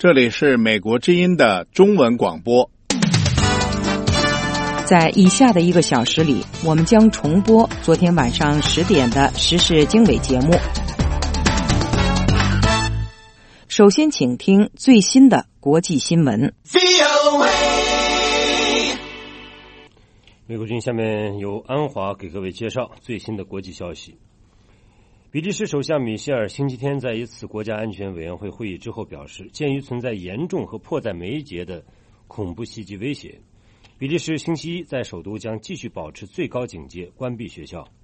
这里是美国之音的中文广播。 在以下的1个小时里，我们将重播昨天晚上10点的时事经纬节目。首先请听最新的国际新闻。 美国之音下面由安华给各位介绍最新的国际消息。比利时首相米歇尔星期天在一次国家安全委员会会议之后表示，鉴于存在严重和迫在眉睫的恐怖袭击威胁，比利时星期一在首都将继续保持最高警戒，关闭学校。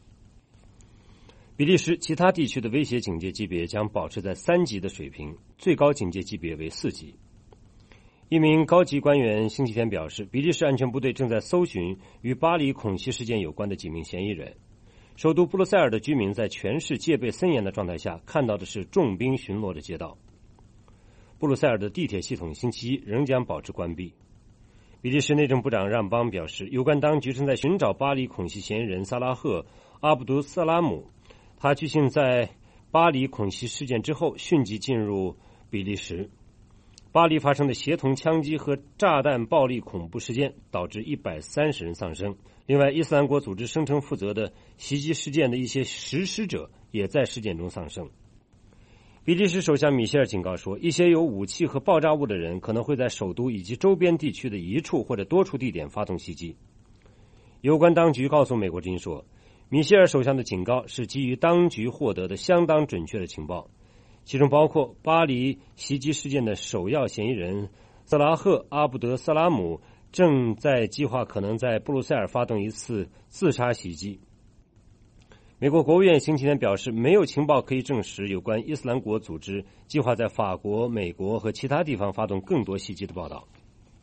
比利时其他地区的威胁警戒级别将保持在3级的水平，最高警戒级别为4级。一名高级官员星期天表示，比利时安全部队正在搜寻与巴黎恐袭事件有关的几名嫌疑人。首都布鲁塞尔的居民在全市戒备森严的状态下看到的是重兵巡逻的街道。布鲁塞尔的地铁系统星期一仍将保持关闭。比利时内政部长让邦表示，有关当局正在寻找巴黎恐袭嫌疑人萨拉赫·阿卜杜萨拉姆，他据信在巴黎恐袭事件之后迅即进入比利时。巴黎发生的协同枪击和炸弹暴力恐怖事件导致130人丧生。另外，伊斯兰国组织声称负责的袭击事件的一些实施者也在事件中丧生。比利时首相米歇尔警告说，一些有武器和爆炸物的人可能会在首都以及周边地区的一处或者多处地点发动袭击。有关当局告诉美国之音说，米歇尔首相的警告是基于当局获得的相当准确的情报，其中包括巴黎袭击事件的首要嫌疑人萨拉赫·阿卜德萨拉姆正在计划可能在布鲁塞尔发动一次自杀袭击。美国国务院星期天表示，没有情报可以证实有关伊斯兰国组织计划在法国、美国和其他地方发动更多袭击的报道。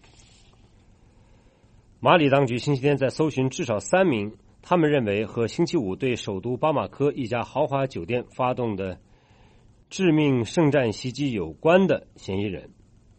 马里当局星期天在搜寻至少3名他们认为和星期五对首都巴马科一家豪华酒店发动的致命圣战袭击有关的嫌疑人。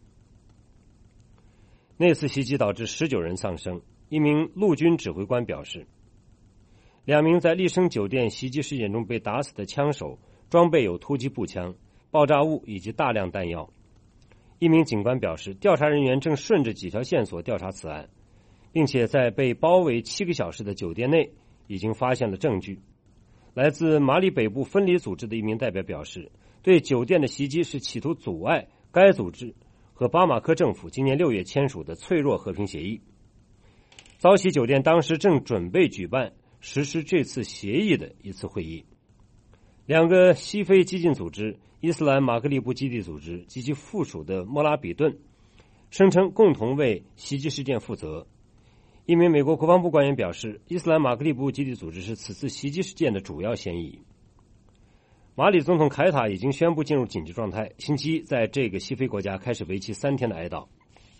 那次袭击导致19人丧生。一名陆军指挥官表示，2名在丽笙酒店袭击事件中被打死的枪手装备有突击步枪、爆炸物以及大量弹药。一名警官表示，调查人员正顺着几条线索调查此案，并且在被包围7个小时的酒店内已经发现了证据。来自马里北部分离组织的一名代表表示，对酒店的袭击是企图阻碍该组织和巴马科政府今年6月签署的脆弱和平协议。遭袭酒店当时正准备举办实施这次协议的一次会议。2个西非激进组织伊斯兰马格利布基地组织及其附属的莫拉比顿声称共同为袭击事件负责。一名美国国防部官员表示，伊斯兰马格利布基地组织是此次袭击事件的主要嫌疑。马里总统凯塔已经宣布进入紧急状态，星期一在这个西非国家开始为期3天的哀悼。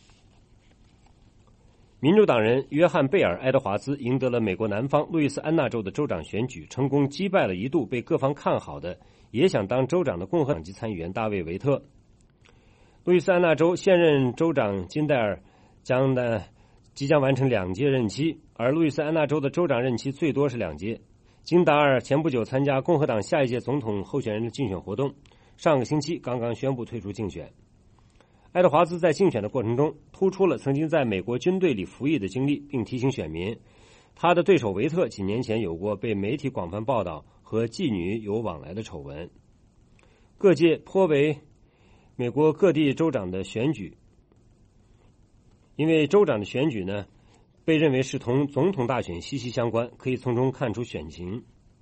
民主党人约翰·贝尔·爱德华兹赢得了美国南方路易斯安那州的州长选举，成功击败了一度被各方看好的也想当州长的共和党籍参议员大卫·维特。路易斯安那州现任州长金戴尔即将完成2届任期，而路易斯安那州的州长任期最多是2届。金达尔前不久参加共和党下一届总统候选人的竞选活动，上个星期刚刚宣布退出竞选。爱德华兹在竞选的过程中突出了曾经在美国军队里服役的经历，并提醒选民，他的对手维特几年前有过被媒体广泛报道和妓女有往来的丑闻。各界颇为美国各地州长的选举，因为州长的选举呢被认为是同总统大选息息相关，可以从中看出选情。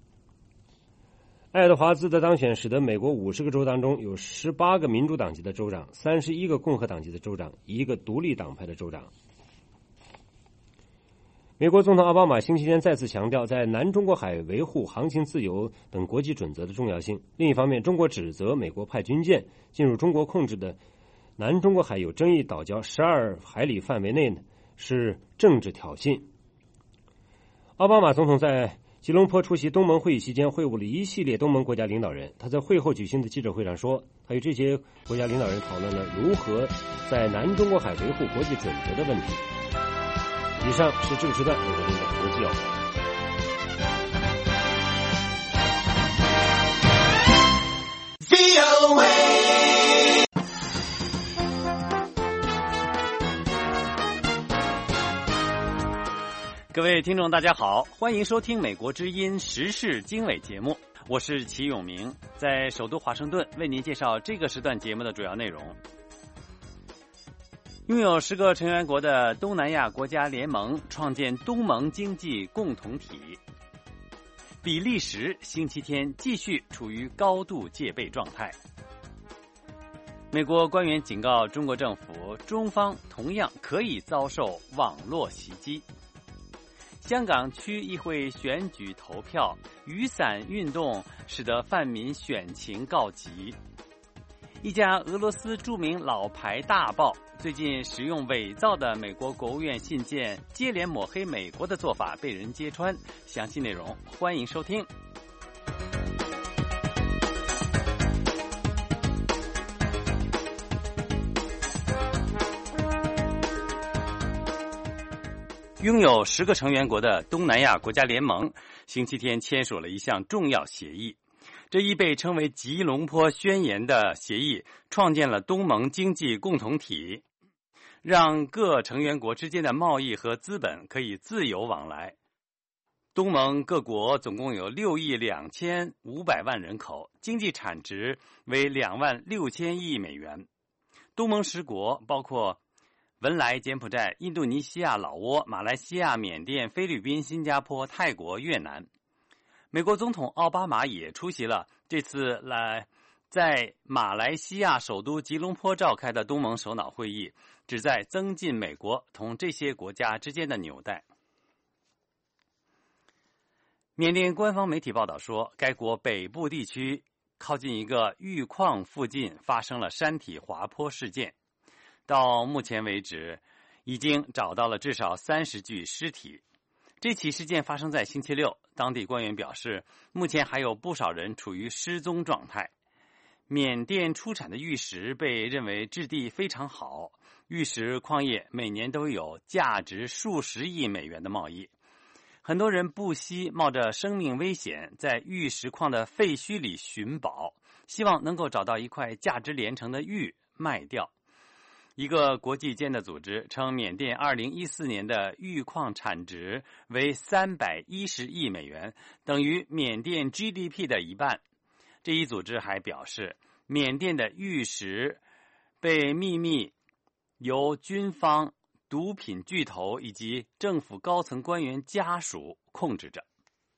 爱德华兹的当选使得美国50个州当中有18个民主党籍的州长，31个共和党籍的州长，1个独立党派的州长。美国总统奥巴马星期天再次强调在南中国海维护航行自由等国际准则的重要性。另一方面，中国指责美国派军舰进入中国控制的南中国海有争议岛礁12海里范围内是政治挑衅。奥巴马总统在吉隆坡出席东盟会议期间会晤了一系列东盟国家领导人。他在会后举行的记者会上说，他与这些国家领导人讨论了如何在南中国海维护国际准则的问题。以上是这个时段美国的国际要闻。 各位听众大家好，欢迎收听美国之音时事经纬节目，我是齐永明，在首都华盛顿为您介绍这个时段节目的主要内容。拥有10个成员国的东南亚国家联盟创建东盟经济共同体。比利时星期天继续处于高度戒备状态。美国官员警告中国政府，中方同样可以遭受网络袭击。香港区议会选举投票，雨伞运动使得泛民选情告急。一家俄罗斯著名老牌大报最近使用伪造的美国国务院信件接连抹黑美国的做法被人揭穿，详细内容欢迎收听。拥有10个成员国的东南亚国家联盟星期天签署了一项重要协议。这一被称为吉隆坡宣言的协议创建了东盟经济共同体，让各成员国之间的贸易和资本可以自由往来。东盟各国总共有6亿2500万人口，经济产值为2万6千亿美元。东盟10国包括文莱、柬埔寨、印度尼西亚、老挝、马来西亚、缅甸、菲律宾、新加坡、泰国、越南。美国总统奥巴马也出席了这次在马来西亚首都吉隆坡召开的东盟首脑会议，旨在增进美国同这些国家之间的纽带。缅甸官方媒体报道说，该国北部地区靠近一个玉矿附近发生了山体滑坡事件，到目前为止已经找到了至少30具尸体。这起事件发生在星期六，当地官员表示，目前还有不少人处于失踪状态。缅甸出产的玉石被认为质地非常好，玉石矿业每年都有价值数十亿美元的贸易。很多人不惜冒着生命危险在玉石矿的废墟里寻宝，希望能够找到一块价值连城的玉卖掉。一个国际间的组织称，缅甸2014年的玉矿产值为310亿美元，等于缅甸 GDP 的一半。这一组织还表示，缅甸的玉石被秘密由军方、毒品巨头以及政府高层官员家属控制着。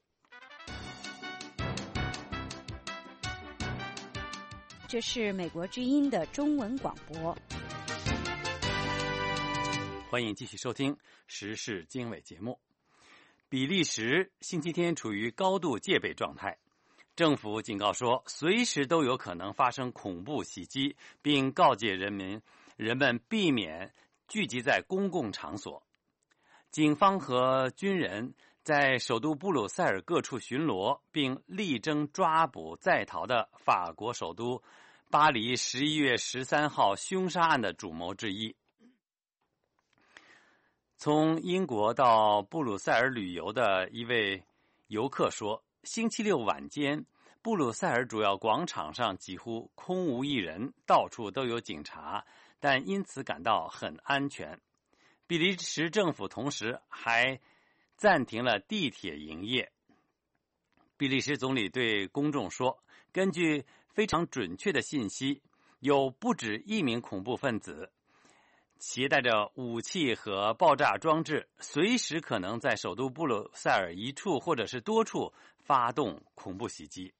这是美国之音的中文广播。 欢迎继续收听时事经纬节目。比利时星期天处于高度戒备状态，政府警告说随时都有可能发生恐怖袭击，并告诫人们避免聚集在公共场所。警方和军人在首都布鲁塞尔各处巡逻，并力争抓捕在逃的法国首都巴黎11月13号凶杀案的主谋之一。从英国到布鲁塞尔旅游的一位游客说，星期六晚间，布鲁塞尔主要广场上几乎空无一人，到处都有警察，但因此感到很安全。比利时政府同时还暂停了地铁营业。比利时总理对公众说，根据非常准确的信息，有不止1名恐怖分子携带着武器和爆炸装置，随时可能在首都布鲁塞尔一处或者是多处发动恐怖袭击。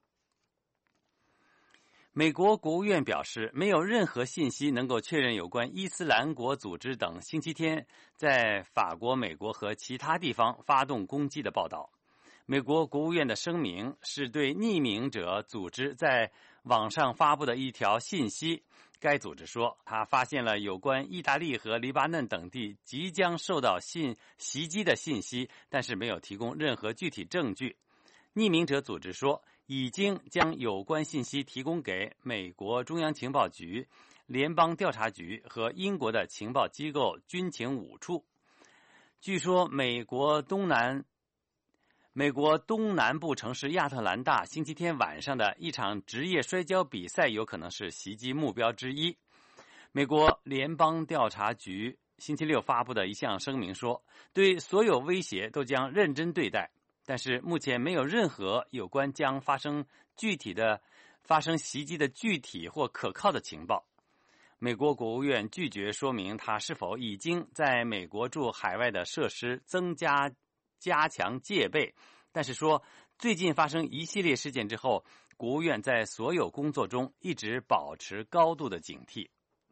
美国国务院表示，没有任何信息能够确认有关伊斯兰国组织等星期天在法国、美国和其他地方发动攻击的报道。美国国务院的声明是对匿名者组织在网上发布的一条信息。该组织说，他发现了有关意大利和黎巴嫩等地即将受到袭击的信息，但是没有提供任何具体证据。匿名者组织说，已经将有关信息提供给美国中央情报局、联邦调查局和英国的情报机构军情5处。据说美国东南部城市亚特兰大星期天晚上的一场职业摔跤比赛有可能是袭击目标之一。美国联邦调查局星期六发布的一项声明说，对所有威胁都将认真对待，但是目前没有任何有关将发生袭击的具体或可靠的情报。美国国务院拒绝说明他是否已经在美国驻海外的设施加强戒备，但是说最近发生一系列事件之后，国务院在所有工作中一直保持高度的警惕。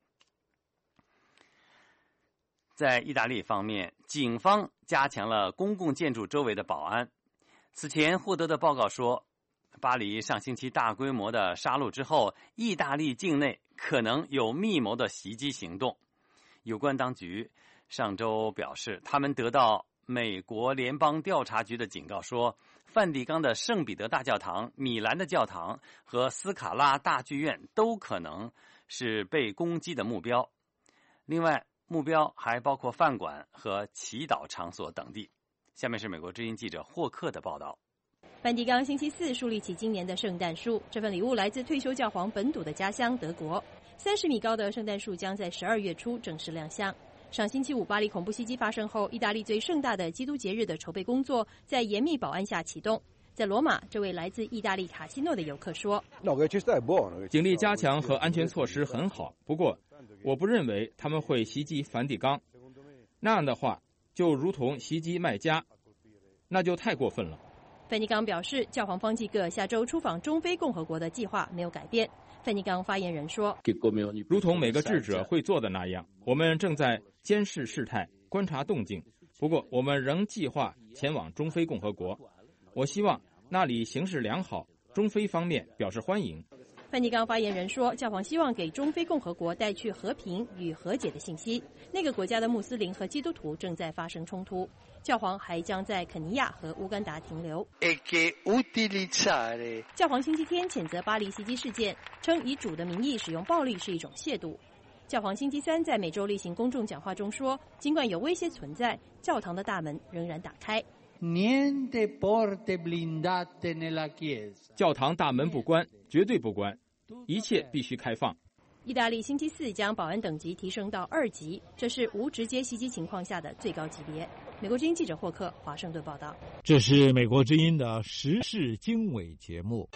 在意大利方面，警方加强了公共建筑周围的保安。此前获得的报告说，巴黎上星期大规模的杀戮之后，意大利境内可能有密谋的袭击行动。有关当局上周表示，他们得到美国联邦调查局的警告说，梵蒂冈的圣彼得大教堂、米兰的教堂和斯卡拉大剧院都可能是被攻击的目标。另外，目标还包括饭馆和祈祷场所等地。下面是美国之音记者霍克的报道。 梵蒂冈星期四树立起今年的圣诞树，这份礼物来自退休教皇本笃的家乡德国。30米高的圣诞树将在12月初正式亮相。上星期五巴黎恐怖袭击发生后，意大利最盛大的基督节日的筹备工作在严密保安下启动。在罗马，这位来自意大利卡西诺的游客说， 警力加强和安全措施很好，不过我不认为他们会袭击梵蒂冈，那样的话就如同袭击麦加，那就太过分了。 梵蒂冈表示，教皇方济各下周出访中非共和国的计划没有改变。梵蒂冈发言人说， 如同每个智者会做的那样，我们正在监视事态，观察动静，不过我们仍计划前往中非共和国。我希望那里形势良好，中非方面表示欢迎。 梵蒂冈发言人说，教皇希望给中非共和国带去和平与和解的信息。那个国家的穆斯林和基督徒正在发生冲突。教皇还将在肯尼亚和乌干达停留。教皇星期天谴责巴黎袭击事件，称以主的名义使用暴力是一种亵渎。教皇星期三在每周例行公众讲话中说，尽管有威胁存在，教堂的大门仍然打开。 教堂大门不关，绝对不关，一切必须开放。 意大利星期四将保安等级提升到2级，这是无直接袭击情况下的最高级别。美国之音记者霍克华盛顿报道。 这是美国之音的时事经纬节目。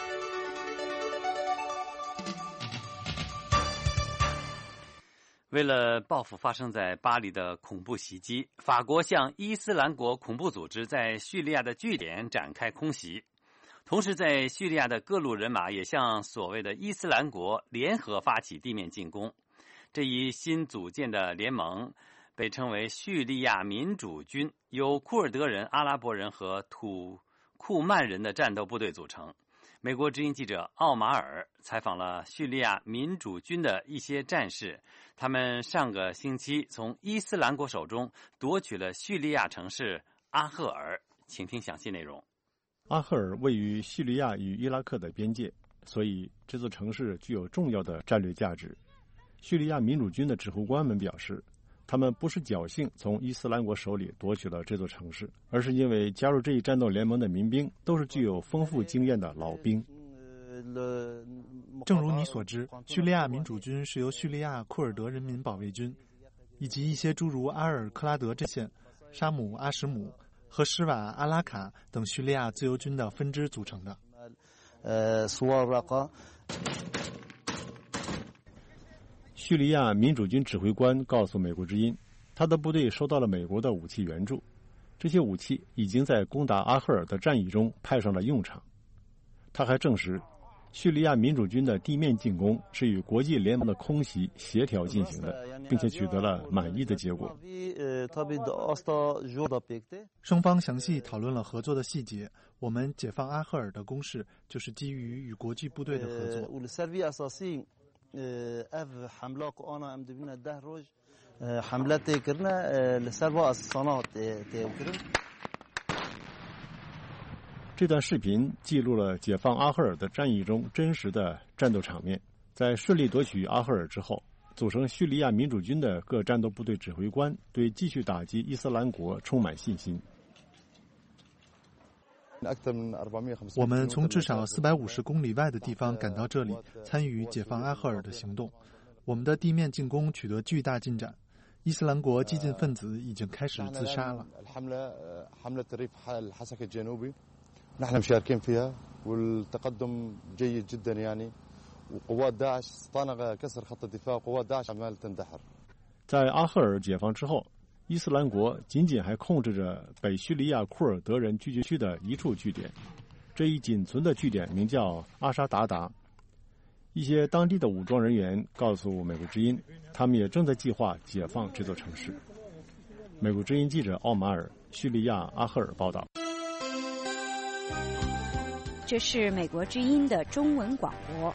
为了报复发生在巴黎的恐怖袭击，法国向伊斯兰国恐怖组织在叙利亚的据点展开空袭，同时在叙利亚的各路人马也向所谓的伊斯兰国联合发起地面进攻。这一新组建的联盟被称为叙利亚民主军，由库尔德人、阿拉伯人和土库曼人的战斗部队组成。美国之音记者奥马尔采访了叙利亚民主军的一些战士，他们上个星期从伊斯兰国手中夺取了叙利亚城市阿赫尔，请听详细内容。 阿赫尔位于叙利亚与伊拉克的边界，所以这座城市具有重要的战略价值。叙利亚民主军的指挥官们表示，他们不是侥幸从伊斯兰国手里夺取了这座城市，而是因为加入这一战斗联盟的民兵都是具有丰富经验的老兵。 正如你所知，叙利亚民主军是由叙利亚库尔德人民保卫军以及一些诸如阿尔克拉德阵线、沙姆阿什姆和施瓦阿拉卡等叙利亚自由军的分支组成的。 叙利亚民主军指挥官告诉美国之音，他的部队收到了美国的武器援助，这些武器已经在攻打阿赫尔的战役中派上了用场。他还证实，叙利亚民主军的地面进攻是与国际联盟的空袭协调进行的，并且取得了满意的结果。 双方详细讨论了合作的细节，我们解放阿赫尔的攻势就是基于与国际部队的合作。 这段视频记录了解放阿赫尔的战役中真实的战斗场面。在顺利夺取阿赫尔之后，组成叙利亚民主军的各战斗部队指挥官对继续打击伊斯兰国充满信心。 我们从至少450公里外的地方赶到这里，参与解放阿赫尔的行动。我们的地面进攻取得巨大进展， 伊斯兰国激进分子已经开始自杀了。 在阿赫尔解放之后，伊斯兰国仅仅还控制着北叙利亚库尔德人聚居区的一处据点，这一仅存的据点名叫阿沙达达。一些当地的武装人员告诉美国之音，他们也正在计划解放这座城市。美国之音记者奥马尔，叙利亚阿赫尔报道。 这是美国之音的中文广播。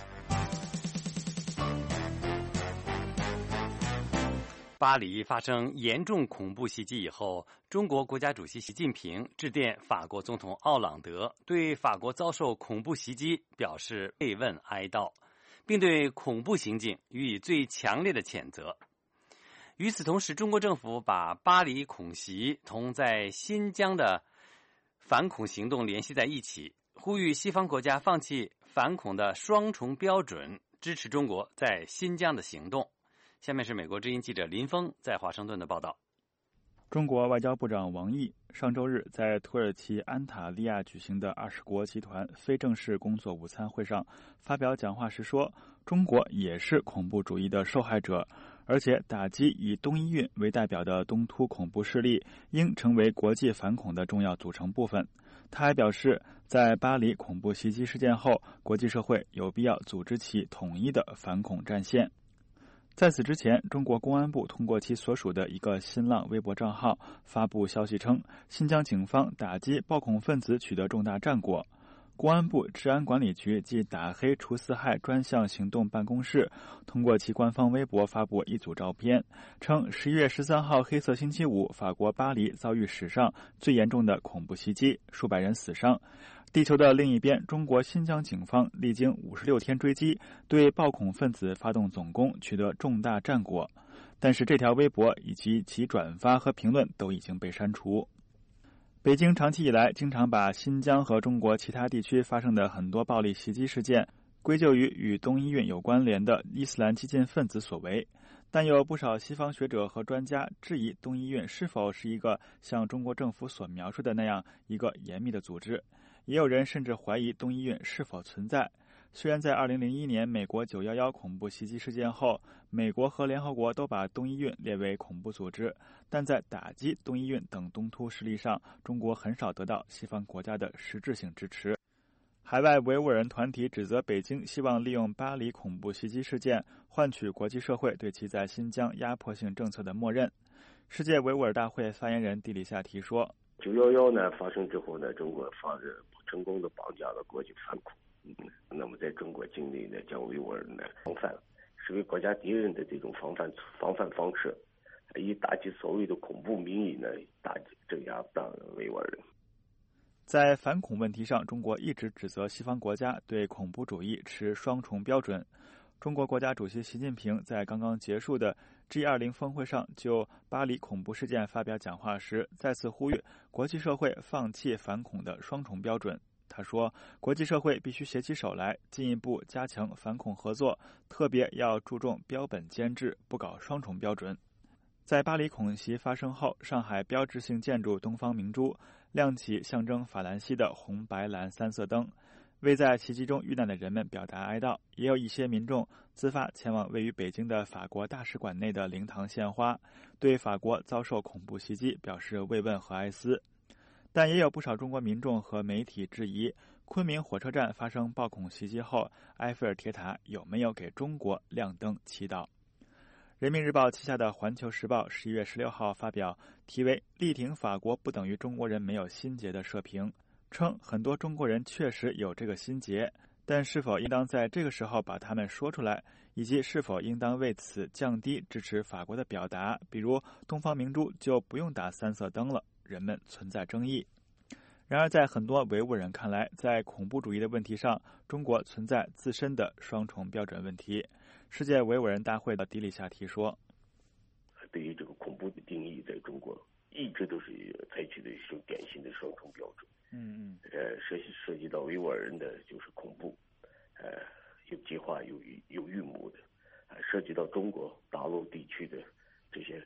巴黎发生严重恐怖袭击以后，中国国家主席习近平致电法国总统奥朗德，对法国遭受恐怖袭击表示慰问哀悼，并对恐怖行径予以最强烈的谴责。与此同时，中国政府把巴黎恐袭同在新疆的反恐行动联系在一起，呼吁西方国家放弃反恐的双重标准，支持中国在新疆的行动。下面是美国之音记者林峰在华盛顿的报道。 中国外交部长王毅上周日在土耳其安塔利亚举行的20国集团非正式工作午餐会上发表讲话时说，中国也是恐怖主义的受害者，而且打击以东伊运为代表的东突恐怖势力应成为国际反恐的重要组成部分。他还表示，在巴黎恐怖袭击事件后，国际社会有必要组织起统一的反恐战线。在此之前，中国公安部通过其所属的一个新浪微博账号发布消息称，新疆警方打击暴恐分子取得重大战果。公安部治安管理局暨打黑除四害专项行动办公室通过其官方微博发布一组照片，称11月13号黑色星期五，法国巴黎遭遇史上最严重的恐怖袭击，数百人死伤。地球的另一边，中国新疆警方历经56天追击，对暴恐分子发动总攻，取得重大战果。但是这条微博以及其转发和评论都已经被删除。北京长期以来经常把新疆和中国其他地区发生的很多暴力袭击事件归咎于与东伊运有关联的伊斯兰激进分子所为，但有不少西方学者和专家质疑东伊运是否是一个像中国政府所描述的那样一个严密的组织，也有人甚至怀疑东伊运是否存在。虽然在2001年美国911恐怖袭击事件后，美国和联合国都把东伊运列为恐怖组织，但在打击东伊运等东突势力上，中国很少得到西方国家的实质性支持。海外维吾尔人团体指责北京希望利用巴黎恐怖袭击事件换取国际社会对其在新疆压迫性政策的默认。世界维吾尔大会发言人蒂里夏提说 ，911呢发生之后呢，中国成功的绑架了国际反恐。那么在中国境内呢，将维吾尔人呢防范，视为国家敌人的这种防范方式，以打击所谓的恐怖名义呢，镇压维吾尔人。 在反恐问题上，中国一直指责西方国家对恐怖主义持双重标准。中国国家主席习近平在刚刚结束的 G20 峰会上就巴黎恐怖事件发表讲话时，再次呼吁国际社会放弃反恐的双重标准。他说，国际社会必须携起手来，进一步加强反恐合作，特别要注重标本兼治，不搞双重标准。在巴黎恐袭发生后，上海标志性建筑东方明珠亮起象征法兰西的红白蓝三色灯，为在袭击中遇难的人们表达哀悼。也有一些民众自发前往位于北京的法国大使馆内的灵堂献花，对法国遭受恐怖袭击表示慰问和哀思。但也有不少中国民众和媒体质疑，昆明火车站发生暴恐袭击后，埃菲尔铁塔有没有给中国亮灯祈祷。人民日报旗下的环球时报11月16号发表题为力挺法国不等于中国人没有心结的社评，称很多中国人确实有这个心结，但是否应当在这个时候把它们说出来，以及是否应当为此降低支持法国的表达，比如东方明珠就不用打三色灯了，人们存在争议。然而在很多维吾尔人看来，在恐怖主义的问题上，中国存在自身的双重标准问题。世界维吾尔人大会的迪里夏提说， 对于这个恐怖的定义，在中国一直都是采取的一种典型的双重标准。涉及到维吾尔人的就是恐怖，有计划有预谋的，涉及到中国大陆地区的这些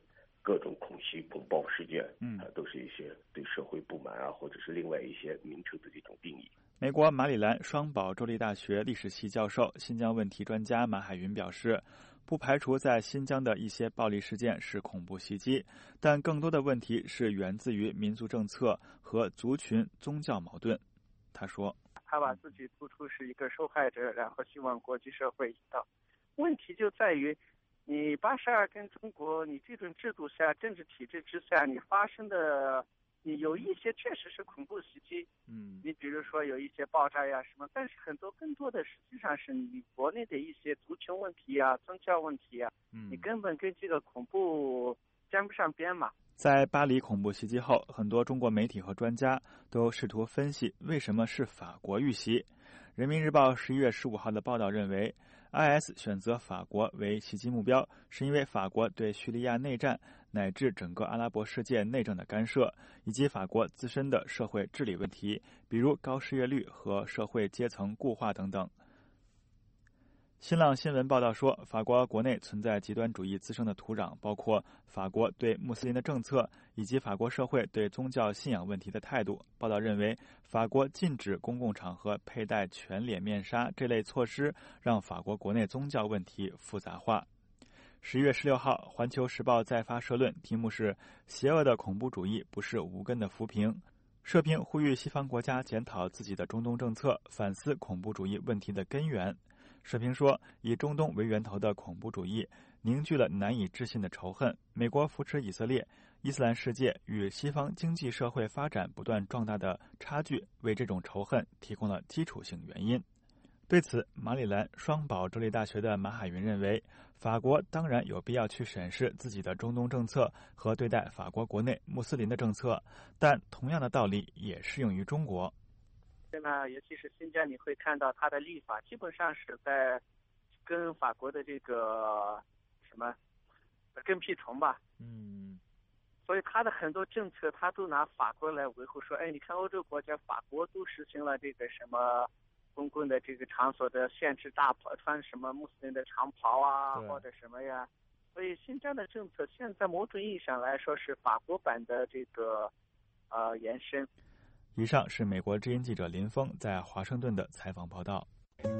各种恐袭恐爆事件，都是一些对社会不满啊，或者是另外一些名称的这种定义。 美国马里兰双堡州立大学历史系教授、新疆问题专家马海云表示，不排除在新疆的一些暴力事件是恐怖袭击，但更多的问题是源自于民族政策和族群宗教矛盾。他说， 他把自己突出是一个受害者，然后希望国际社会引导。问题就在于你82跟中国，你这种制度下、政治体制之下，你发生的，你有一些确实是恐怖袭击，你比如说有一些爆炸呀什么，但是更多的实际上是你国内的一些族群问题呀、宗教问题呀，你根本跟这个恐怖沾不上边嘛。 在巴黎恐怖袭击后，很多中国媒体和专家都试图分析为什么是法国遇袭。人民日报11月15号的报道认为， IS 选择法国为袭击目标，是因为法国对叙利亚内战乃至整个阿拉伯世界内政的干涉，以及法国自身的社会治理问题，比如高失业率和社会阶层固化等等。新浪新闻报道说，法国国内存在极端主义滋生的土壤，包括法国对穆斯林的政策以及法国社会对宗教信仰问题的态度。报道认为，法国禁止公共场合佩戴全脸面纱这类措施，让法国国内宗教问题复杂化。11月16号，《环球时报》再发社论，题目是“邪恶的恐怖主义不是无根的浮萍”。社评呼吁西方国家检讨自己的中东政策，反思恐怖主义问题的根源。社评说，以中东为源头的恐怖主义凝聚了难以置信的仇恨。美国扶持以色列，伊斯兰世界与西方经济社会发展不断壮大的差距，为这种仇恨提供了基础性原因。对此，马里兰双堡州立大学的马海云认为，法国当然有必要去审视自己的中东政策和对待法国国内穆斯林的政策，但同样的道理也适用于中国。 尤其是新疆，你会看到它的立法基本上是在跟法国的这个跟屁虫吧，所以它的很多政策，它都拿法国来维护，说，你看欧洲国家，法国都实行了这个公共的这个场所的限制穿什么穆斯林的长袍啊，或者什么呀，所以新疆的政策现在某种意义上来说是法国版的这个延伸。 以上是美国之音记者林峰在华盛顿的采访报道。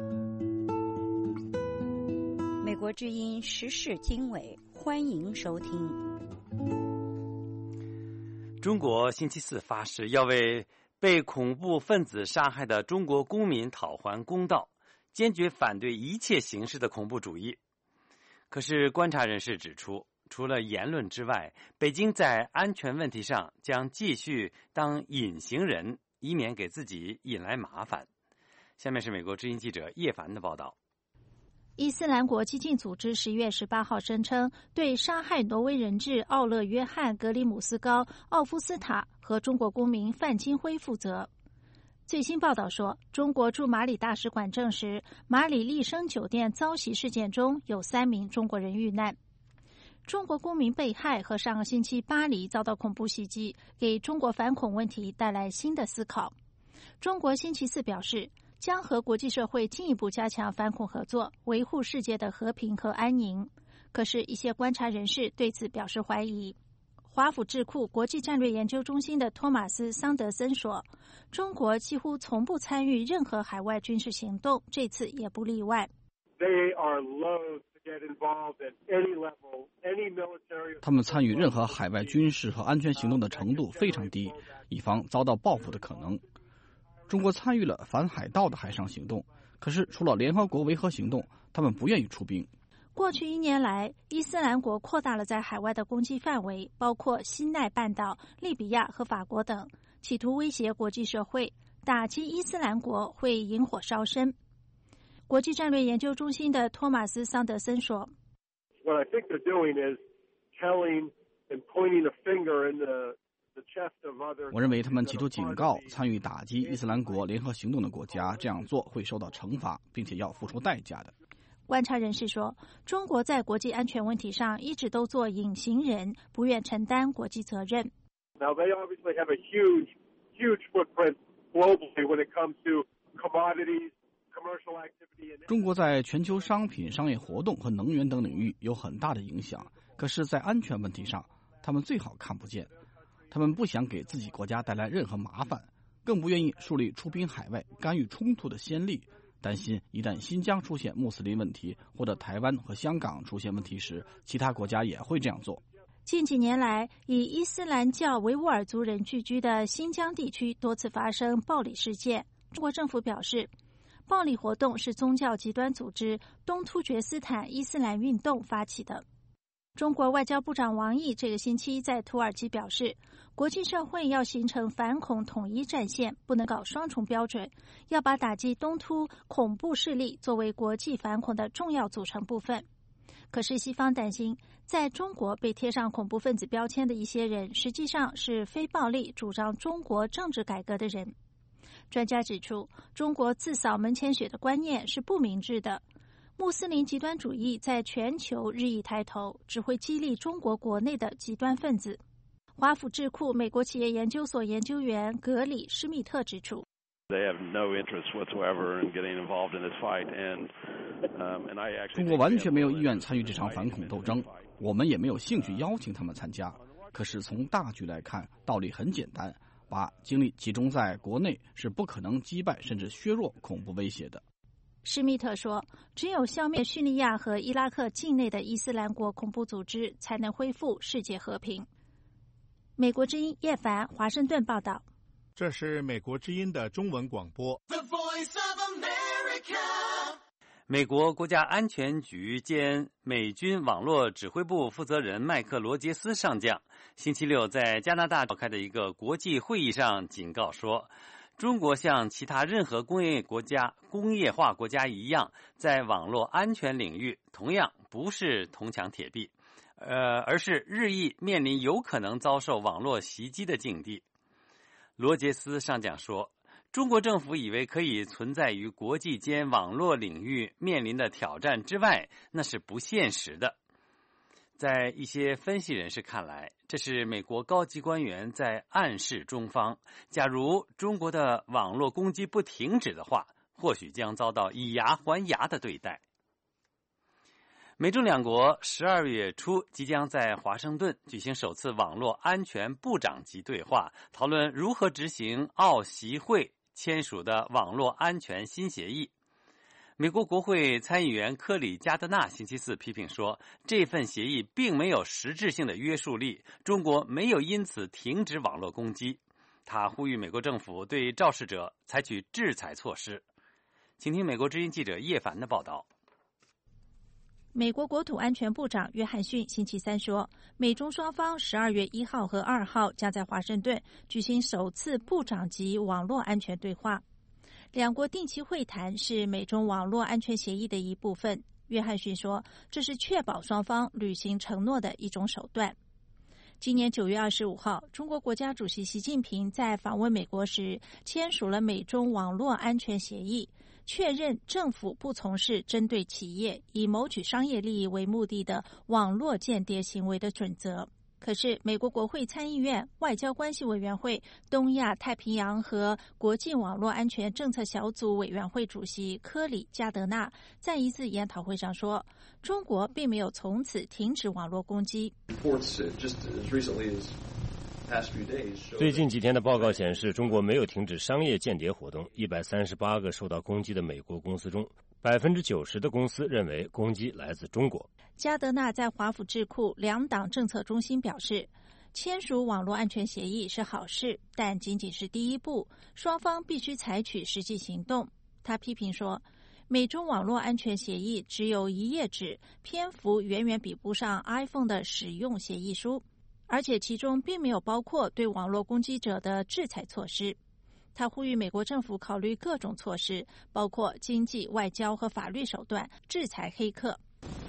美国之音时事经纬，欢迎收听。 中国星期四发誓要为被恐怖分子杀害的中国公民讨还公道，坚决反对一切形式的恐怖主义。可是观察人士指出，除了言论之外，北京在安全问题上将继续当隐形人，以免给自己引来麻烦。下面是美国之音记者叶凡的报道。 伊斯兰国激进组织11月18号声称，对杀害挪威人质奥勒约翰·格里姆斯高·奥夫斯塔和中国公民范金辉负责。最新报道说，中国驻马里大使馆证实，马里丽笙酒店遭袭事件中有3名中国人遇难。中国公民被害和上个星期巴黎遭到恐怖袭击，给中国反恐问题带来新的思考。中国星期四表示，将和国际社会进一步加强反恐合作，维护世界的和平和安宁。可是，一些观察人士对此表示怀疑。华府智库国际战略研究中心的托马斯·桑德森说，中国几乎从不参与任何海外军事行动，这次也不例外。 他们参与任何海外军事和安全行动的程度非常低，以防遭到报复的可能。中国参与了反海盗的海上行动，可是除了联合国维和行动，他们不愿意出兵。 过去1年来，伊斯兰国扩大了在海外的攻击范围，包括西奈半岛、利比亚和法国等，企图威胁国际社会，打击伊斯兰国会引火烧身。国际战略研究中心的托马斯·桑德森说， 我认为他们企图警告参与打击伊斯兰国联合行动的国家，这样做会受到惩罚，并且要付出代价的。 观察人士说，中国在国际安全问题上一直都做隐形人，不愿承担国际责任。 Now they obviously have a huge footprint globally when it comes to commodities, commercial activity. 中国在全球商品、商业活动和能源等领域有很大的影响，可是，在安全问题上，他他们最好看不见。他们不想给自己国家带来任何麻烦，更不愿意树立出兵海外干预冲突的先例，担心一旦新疆出现穆斯林问题，或者台湾和香港出现问题时，其他国家也会这样做。 近几年来，以伊斯兰教维吾尔族人聚居的新疆地区多次发生暴力事件。中国政府表示，暴力活动是宗教极端组织东突厥斯坦伊斯兰运动发起的。中国外交部长王毅这个星期在土耳其表示，国际社会要形成反恐统一战线，不能搞双重标准，要把打击东突恐怖势力作为国际反恐的重要组成部分。可是西方担心，在中国被贴上恐怖分子标签的一些人，实际上是非暴力主张中国政治改革的人。专家指出，中国自扫门前雪的观念是不明智的。穆斯林极端主义在全球日益抬头，只会激励中国国内的极端分子。华府智库美国企业研究所研究员格里施密特指出， 中国完全没有意愿参与这场反恐斗争，我们也没有兴趣邀请他们参加。可是从大局来看，道理很简单，把精力集中在国内是不可能击败甚至削弱恐怖威胁的。 施密特说，只有消灭叙利亚和伊拉克境内的伊斯兰国恐怖组织，才能恢复世界和平。美国之音叶凡华盛顿报道。 这是美国之音的中文广播。 美国国家安全局兼美军网络指挥部负责人麦克罗杰斯上将星期六在加拿大召开的一个国际会议上警告说，中国像其他任何工业化国家一样，在网络安全领域同样不是铜墙铁壁，而是日益面临有可能遭受网络袭击的境地。罗杰斯上将说，中国政府以为可以存在于国际间网络领域面临的挑战之外，那是不现实的。在一些分析人士看来，这是美国高级官员在暗示中方，假如中国的网络攻击不停止的话，或许将遭到以牙还牙的对待。美中两国12月初即将在华盛顿举行首次网络安全部长级对话，讨论如何执行奥协会签署的网络安全新协议。美国国会参议员科里加德纳星期四批评说，这份协议并没有实质性的约束力，中国没有因此停止网络攻击。他呼吁美国政府对肇事者采取制裁措施。请听美国之音记者叶凡的报道。 美国国土安全部长约翰逊星期三说，美中双方12月1号和2号将在华盛顿举行首次部长级网络安全对话。两国定期会谈是美中网络安全协议的一部分。约翰逊说，这是确保双方履行承诺的一种手段。今年9月25号，中国国家主席习近平在访问美国时签署了美中网络安全协议，确认政府不从事针对企业以谋取商业利益为目的的网络间谍行为的准则。可是，美国国会参议院外交关系委员会东亚太平洋和国际网络安全政策小组委员会主席科里加德纳在一次研讨会上说，中国并没有从此停止网络攻击。 最近几天的报告显示，中国没有停止商业间谍活动。138个受到攻击的美国公司中，90%的公司认为攻击来自中国。 加德纳在华府智库两党政策中心表示，签署网络安全协议是好事，但仅仅是第一步，双方必须采取实际行动。他批评说，美中网络安全协议只有1页纸，篇幅远远比不上 iPhone 的使用协议书，而且其中并没有包括对网络攻击者的制裁措施。他呼吁美国政府考虑各种措施，包括经济、外交和法律手段，制裁黑客。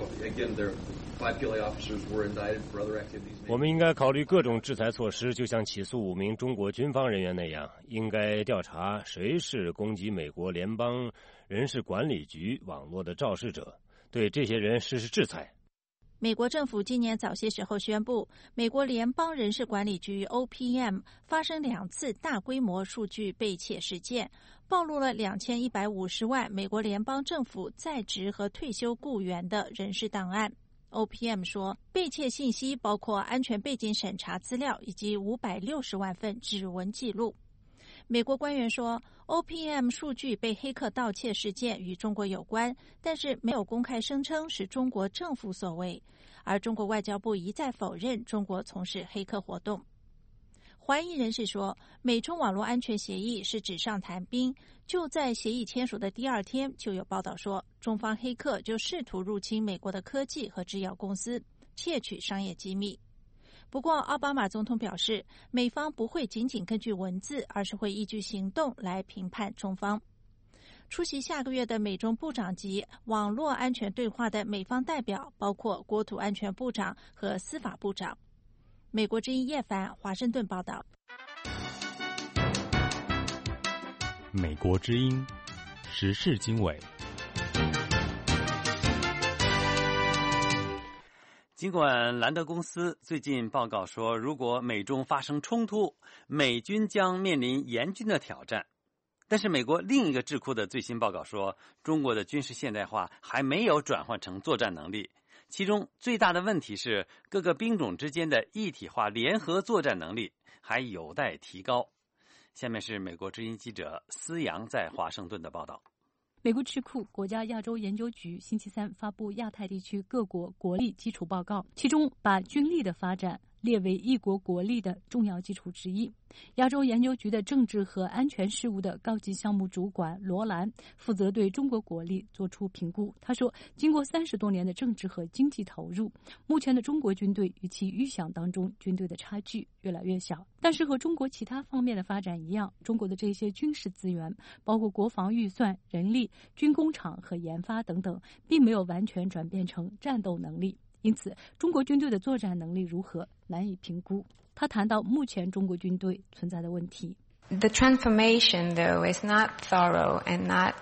我们应该考虑各种制裁措施，就像起诉5名中国军方人员那样，应该调查谁是攻击美国联邦人事管理局网络的肇事者，对这些人实施制裁。 美国政府今年早些时候宣布，美国联邦人事管理局 OPM 发生2次大规模数据被窃事件，暴露了2150万美国联邦政府在职和退休雇员的人事档案。 OPM 说，被窃信息包括安全背景审查资料以及560万份指纹记录。美国官员说 ，OPM 数据被黑客盗窃事件与中国有关，但是没有公开声称是中国政府所为。而中国外交部一再否认中国从事黑客活动。怀疑人士说，美中网络安全协议是纸上谈兵，就在协议签署的第2天，就有报道说，中方黑客就试图入侵美国的科技和制药公司，窃取商业机密。不过，奥巴马总统表示，美方不会仅仅根据文字，而是会依据行动来评判中方。出席下个月的美中部长级网络安全对话的美方代表包括国土安全部长和司法部长。美国之音叶凡华盛顿报道。 美国之音时事经纬。 尽管兰德公司最近报告说，如果美中发生冲突，美军将面临严峻的挑战，但是美国另一个智库的最新报告说，中国的军事现代化还没有转换成作战能力，其中最大的问题是各个兵种之间的一体化联合作战能力还有待提高。下面是美国之音记者思阳在华盛顿的报道。 美国智库国家亚洲研究局星期三发布亚太地区各国国力基础报告，其中把军力的发展列为一国国力的重要基础之一。亚洲研究局的政治和安全事务的高级项目主管罗兰负责对中国国力做出评估。他说，经过30多年的政治和经济投入，目前的中国军队与其预想当中军队的差距越来越小。但是和中国其他方面的发展一样，中国的这些军事资源，包括国防预算、人力、军工厂和研发等等，并没有完全转变成战斗能力。因此，中国军队的作战能力如何难以评估。他谈到目前中国军队存在的问题。 The transformation, though, is not thorough and not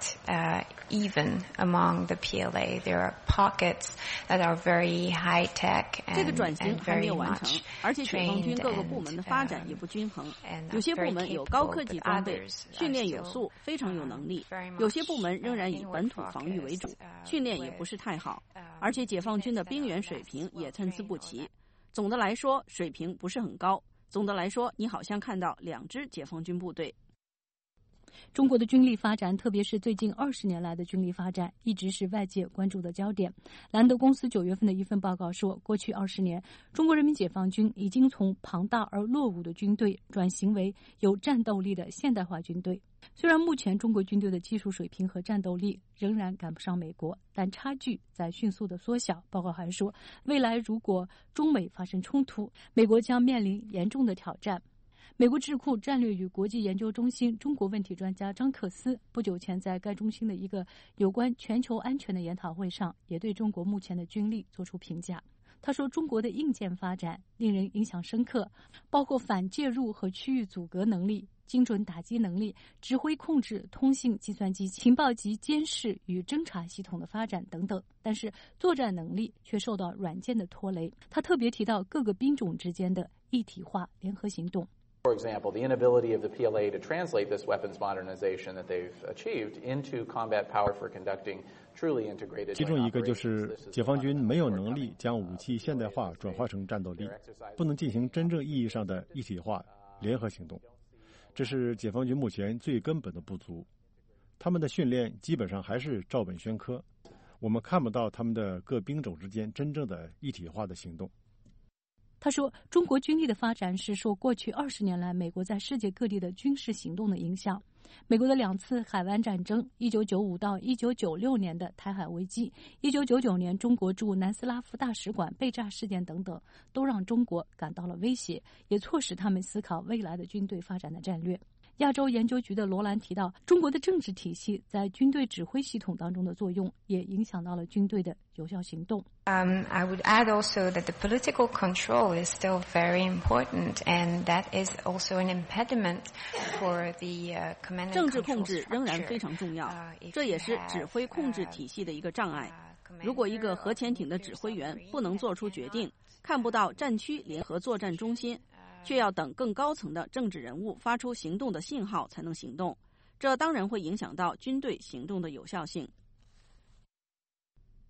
even among the PLA. There are pockets that are very high-tech and 这个转型还没有完成，而且解放军各个部门的发展也不均衡。有些部门有高科技装备，训练有素，非常有能力；有些部门仍然以本土防御为主，训练也不是太好，而且解放军的兵员水平也参差不齐。总的来说，水平不是很高。总的来说，你好像看到2支解放军部队。 中国的军力发展，特别是最近20年来的军力发展，一直是外界关注的焦点。兰德公司9月份的一份报告说，过去20年，中国人民解放军已经从庞大而落伍的军队转型为有战斗力的现代化军队。虽然目前中国军队的技术水平和战斗力仍然赶不上美国，但差距在迅速的缩小。报告还说，未来如果中美发生冲突，美国将面临严重的挑战。美国智库战略与国际研究中心中国问题专家张克思不久前在该中心的一个有关全球安全的研讨会上，也对中国目前的军力做出评价。他说，中国的硬件发展令人印象深刻，包括反介入和区域阻隔能力、精准打击能力、指挥控制、通信、计算机、情报及监视与侦察系统的发展等等，但是作战能力却受到软件的拖累。他特别提到各个兵种之间的一体化联合行动。 For example, the inability of the PLA to translate this weapons modernization that they've achieved into combat power for conducting truly integrated. 其中一个就是解放军没有能力将武器现代化转化成战斗力，不能进行真正意义上的一体化联合行动，这是解放军目前最根本的不足。他们的训练基本上还是照本宣科，我们看不到他们的各兵种之间真正的一体化的行动。 他说，中国军力的发展是受过去20年来美国在世界各地的军事行动的影响。美国的2次海湾战争，1995到1996年的台海危机，1999年中国驻南斯拉夫大使馆被炸事件等等，都让中国感到了威胁，也促使他们思考未来的军队发展的战略。亚洲研究局的罗兰提到，中国的政治体系在军队指挥系统当中的作用，也影响到了军队的有效行动。 I would add also that the political control is still very important, and that is also an impediment for the command and control structure. 政治控制仍然非常重要，这也是指挥控制体系的一个障碍。如果一个核潜艇的指挥员不能做出决定，看不到战区联合作战中心，却要等更高层的政治人物发出行动的信号才能行动，这当然会影响到军队行动的有效性。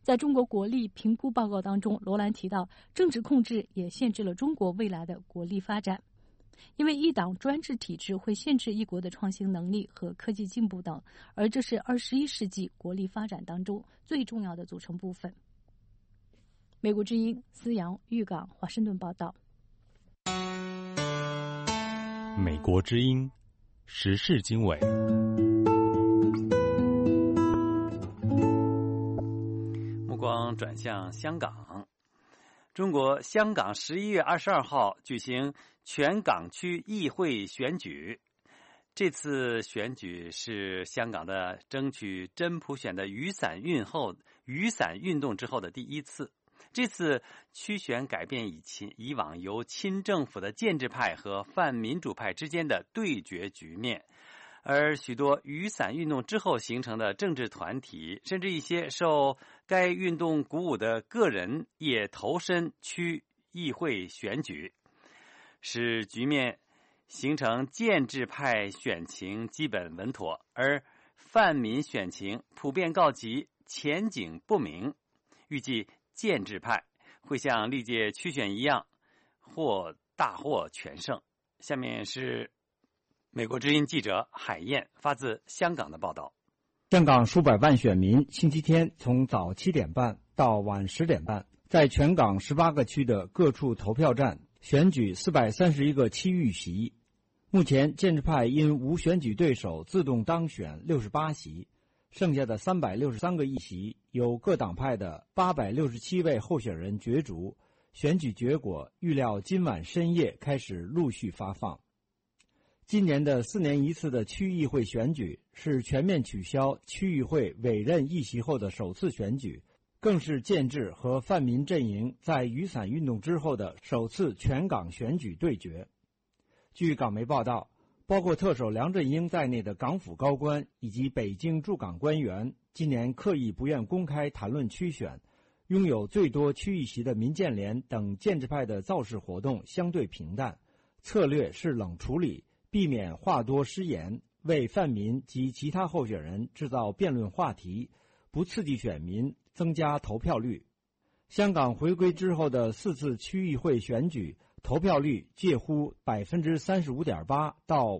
在中国国力评估报告当中，罗兰提到，政治控制也限制了中国未来的国力发展，因为一党专制体制会限制一国的创新能力和科技进步等，而这是21世纪国力发展当中最重要的组成部分。美国之音思阳、玉港、华盛顿报道。 美国之音时事经纬。 目光转向香港，中国香港11月22号举行全港区议会选举。这次选举是香港的争取真普选的雨伞运动之后的第一次。这次区选改变以往由亲政府的建制派和泛民主派之间的对决局面，而许多雨伞运动之后形成的政治团体，甚至一些受该运动鼓舞的个人也投身区议会选举，使局面形成建制派选情基本稳妥，而泛民选情普遍告急，前景不明。预计建制派会像历届区选一样大获全胜。下面是美国之音记者海燕发自香港的报道。 香港数百万选民星期天从早7点半到晚10点半，在全港18个区的各处投票站选举431个区域席。目前建制派因无选举对手自动当选68席，剩下的363个议席由各党派的867位候选人角逐，选举结果预料今晚深夜开始陆续发放。今年的4年一次的区议会选举是全面取消区议会委任议席后的首次选举，更是建制和泛民阵营在雨伞运动之后的首次全港选举对决。据港媒报道，包括特首梁振英在内的港府高官以及北京驻港官员今年刻意不愿公开谈论区选，拥有最多区议席的民建联等建制派的造势活动相对平淡，策略是冷处理，避免话多失言，为泛民及其他候选人制造辩论话题，不刺激选民，增加投票率。香港回归之后的4次区议会选举投票率介乎 35.8% 到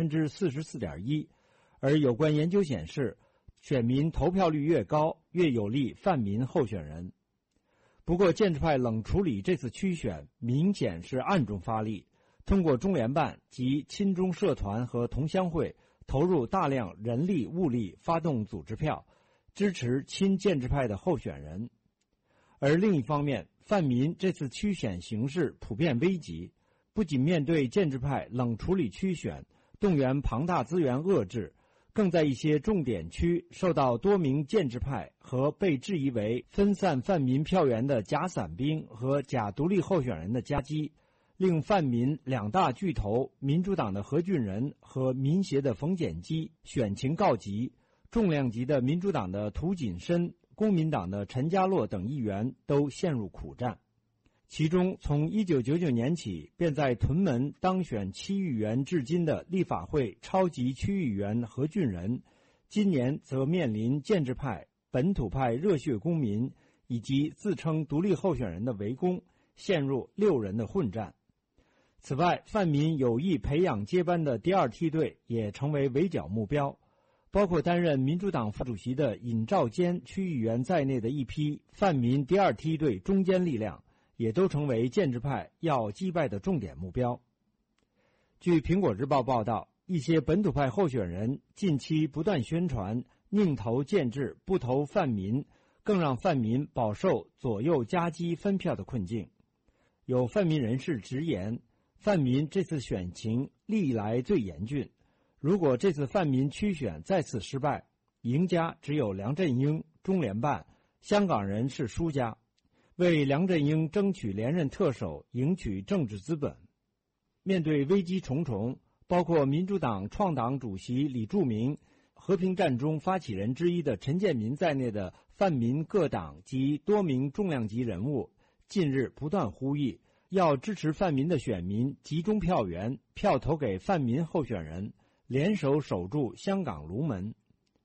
44.1%， 而有关研究显示，选民投票率越高，越有利泛民候选人。不过建制派冷处理这次区选明显是暗中发力，通过中联办及亲中社团和同乡会投入大量人力物力发动组织票，支持亲建制派的候选人。而另一方面，泛民这次区选形势普遍危急，不仅面对建制派冷处理区选，动员庞大资源遏制，更在一些重点区受到多名建制派和被质疑为分散泛民票源的假伞兵和假独立候选人的夹击，令泛民2大巨头民主党的何俊仁和民协的冯检基选情告急，重量级的民主党的涂谨申、公民党的陈家洛等议员都陷入苦战。其中从1999年起便在屯门当选区议员至今的立法会超级区议员何俊仁，今年则面临建制派、本土派热血公民以及自称独立候选人的围攻，陷入6人的混战。此外，泛民有意培养接班的第2梯队也成为围剿目标，包括担任民主党副主席的尹兆坚区议员在内的一批泛民第2梯队中坚力量，也都成为建制派要击败的重点目标。据苹果日报报道，一些本土派候选人近期不断宣传宁投建制不投泛民，更让泛民饱受左右夹击分票的困境。有泛民人士直言，泛民这次选情历来最严峻，如果这次泛民区选再次失败，赢家只有梁振英、中联办，香港人是输家。为梁振英争取连任特首，赢取政治资本。面对危机重重，包括民主党创党主席李柱铭、和平战中发起人之一的陈建民在内的泛民各党及多名重量级人物，近日不断呼吁要支持泛民的选民集中票源，票投给泛民候选人，联手守住香港龙门。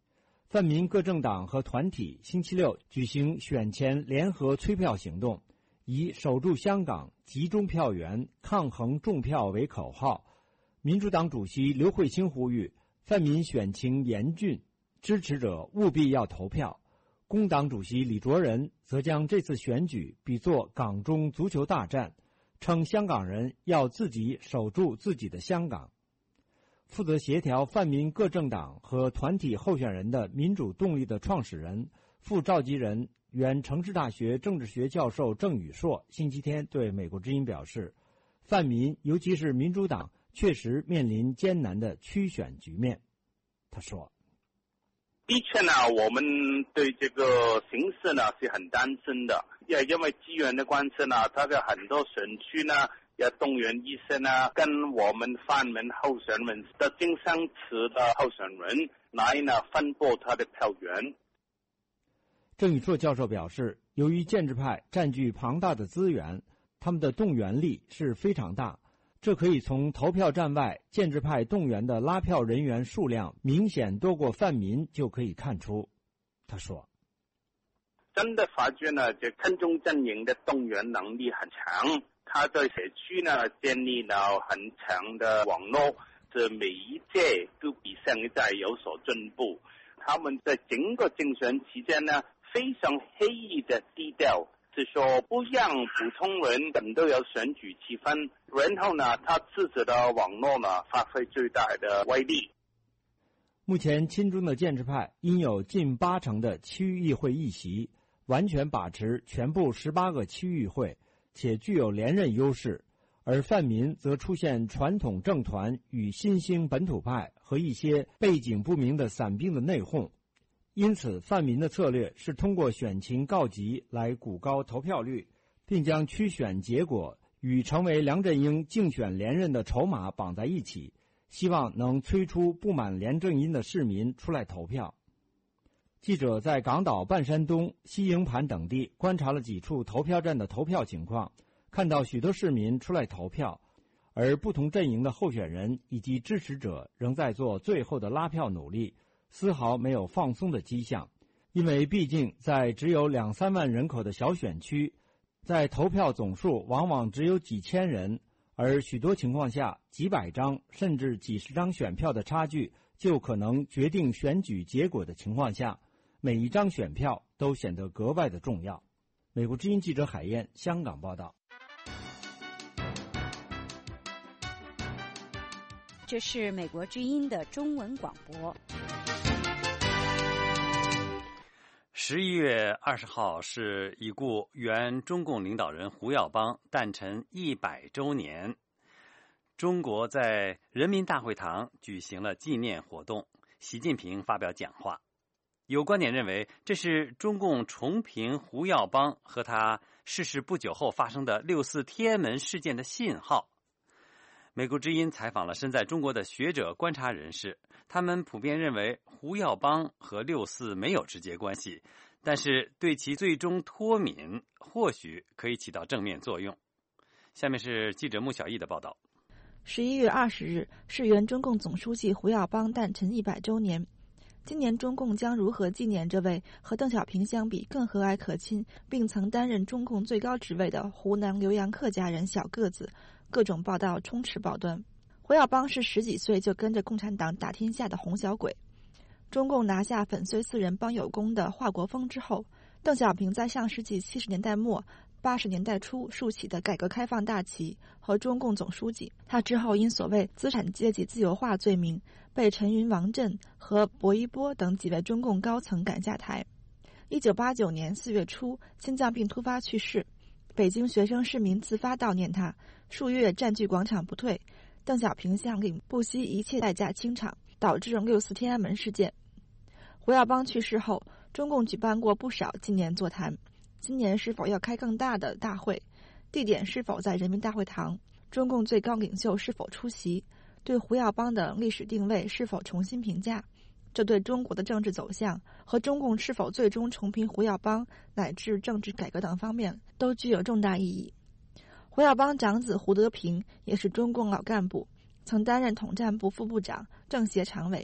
泛民各政党和团体星期六举行选前联合催票行动，以守住香港、集中票源、抗衡重票为口号。民主党主席刘慧卿呼吁泛民选情严峻，支持者务必要投票。工党主席李卓人则将这次选举比作港中足球大战，称香港人要自己守住自己的香港。负责协调泛民各政党和团体候选人的民主动力的创始人、副召集人、原城市大学政治学教授郑宇硕星期天对美国之音表示，泛民尤其是民主党确实面临艰难的区选局面。他说， 的确呢，我们对这个形势呢是很担心的，也因为资源的关系呢，它的很多选区呢也动员一些呢跟我们泛民候选人的竞争池的候选人来呢分布他的票源。 郑宇硕教授表示，由于建制派占据庞大的资源，他们的动员力是非常大，这可以从投票站外建制派动员的拉票人员数量明显多过泛民就可以看出。他说， 真的发觉呢，这亲中阵营的动员能力很强，他在社区呢建立了很强的网络，这每一届都比上一届有所进步。他们在整个竞选期间呢非常刻意的低调，是说不让普通人感到有选举气氛，然后呢他自己的网络呢发挥最大的威力。 目前亲中的建制派应有近80%的区域议会议席，完全把持全部18个区域会，且具有连任优势，而泛民则出现传统政团与新兴本土派和一些背景不明的散兵的内讧。因此泛民的策略是通过选情告急来鼓高投票率，并将区选结果与成为梁振英竞选连任的筹码绑在一起，希望能催出不满梁振英的市民出来投票。记者在港岛半山东、西营盘等地观察了几处投票站的投票情况，看到许多市民出来投票，而不同阵营的候选人以及支持者仍在做最后的拉票努力，丝毫没有放松的迹象。因为毕竟在只有2-3万人口的小选区，在投票总数往往只有几千人，而许多情况下几百张甚至几十张选票的差距就可能决定选举结果的情况下，每一张选票都显得格外的重要。美国之音记者海燕，香港报道。 这是美国之音的中文广播。 11月20号是已故原中共领导人胡耀邦诞辰100周年，中国在人民大会堂举行了纪念活动，习近平发表讲话。有观点认为，这是中共重评胡耀邦和他逝世不久后发生的6·4天安门事件的信号。美国之音采访了身在中国的学者、观察人士，他们普遍认为胡耀邦和6·4没有直接关系，但是对其最终脱敏或许可以起到正面作用。下面是记者穆小艺的报道。 11月20日是原中共总书记胡耀邦诞辰100周年。今年中共将如何纪念这位和邓小平相比更和蔼可亲，并曾担任中共最高职位的湖南浏阳客家人小个子？各种报道充斥报端。胡耀邦是10几岁就跟着共产党打天下的红小鬼。中共拿下粉碎4人帮有功的华国锋之后，邓小平在上世纪70年代末、80年代初竖起的改革开放大旗和中共总书记。他之后因所谓资产阶级自由化罪名，被陈云、王震和薄一波等几位中共高层赶下台。1989年4月初，心脏病突发去世。北京学生市民自发悼念他，数月占据广场不退。邓小平下令不惜一切代价清场，导致6·4天安门事件。胡耀邦去世后，中共举办过不少纪念座谈。今年是否要开更大的大会？地点是否在人民大会堂？中共最高领袖是否出席？对胡耀邦的历史定位是否重新评价？这对中国的政治走向和中共是否最终重评胡耀邦乃至政治改革等方面都具有重大意义。胡耀邦长子胡德平也是中共老干部，曾担任统战部副部长、政协常委。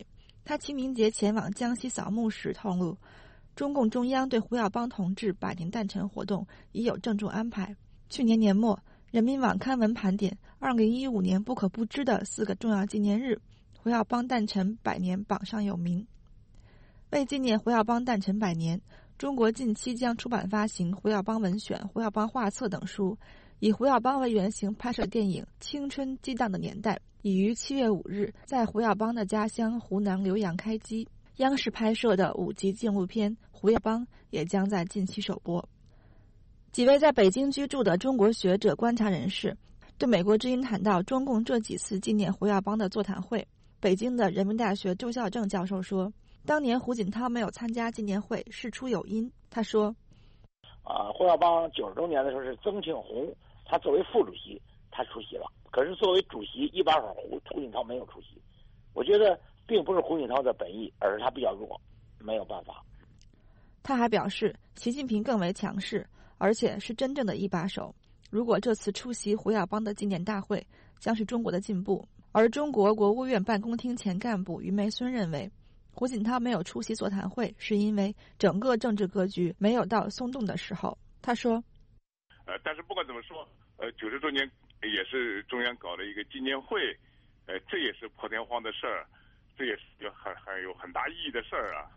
他清明节前往江西扫墓时透露，中共中央对胡耀邦同志百年诞辰活动已有郑重安排。去年年末，人民网刊文盘点2015年不可不知的4个重要纪念日，胡耀邦诞辰100年榜上有名。为纪念胡耀邦诞辰100年，中国近期将出版发行胡耀邦文选、胡耀邦画册等书，以胡耀邦为原型拍摄电影《青春激荡的年代》，已于7月5日在胡耀邦的家乡湖南浏阳开机。央视拍摄的5集纪录片《胡耀邦》也将在近期首播。几位在北京居住的中国学者、观察人士对美国之音谈到中共这几次纪念胡耀邦的座谈会。北京的人民大学周孝正教授说，当年胡锦涛没有参加纪念会，事出有因。他说， 胡耀邦90周年的时候是曾庆红，他作为副主席他出席了，可是作为主席一把手胡锦涛没有出席。我觉得并不是胡锦涛的本意，而是他比较弱，没有办法。 他还表示，习近平更为强势，而且是真正的一把手。如果这次出席胡耀邦的纪念大会，将是中国的进步。而中国国务院办公厅前干部于梅孙认为，胡锦涛没有出席座谈会，是因为整个政治格局没有到松动的时候。他说， 但是不管怎么说，90周年也是中央搞的一个纪念会，这也是破天荒的事儿，这也是有很大意义的事儿啊。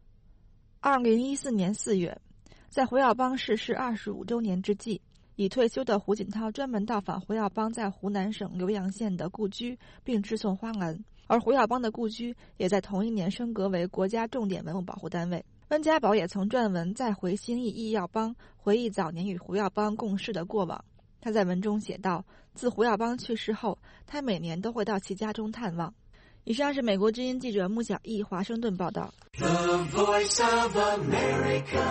2014年4月，在胡耀邦逝世25周年之际，已退休的胡锦涛专门到访胡耀邦在湖南省浏阳县的故居，并致送花篮。而胡耀邦的故居也在同一年升格为国家重点文物保护单位。温家宝也曾撰文再回心意忆耀邦，回忆早年与胡耀邦共事的过往。他在文中写道，自胡耀邦去世后，他每年都会到其家中探望。以上是美国之音记者穆小艺华盛顿报道。 The Voice of America。